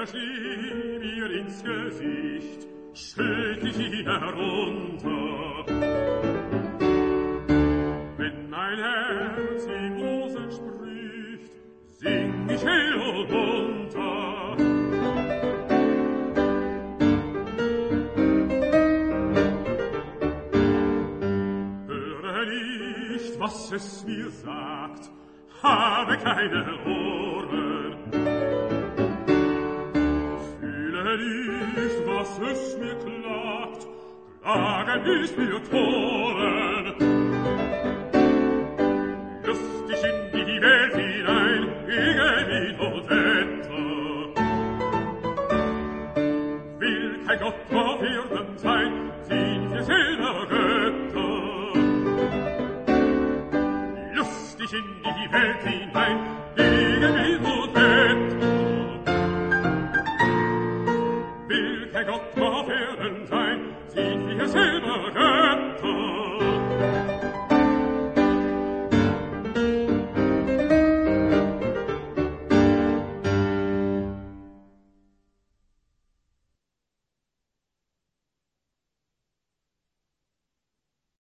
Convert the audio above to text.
schrie mir ins Gesicht, schütt ich ihn herunter. Wenn mein Herz in Rosen spricht, sing ich hell und munter. Höre nicht, was es mir sagt, habe keine Ohren. Fühle nicht, was es mir klagt, klagen nicht mir Toren. Lustig in die Welt hinein, gegen Wind und Wetter. Will kein Gott auf Erden sein, sind wir selber Götter. Lustig in die Welt hinein, gegen Wind und Wetter. Will kein Gott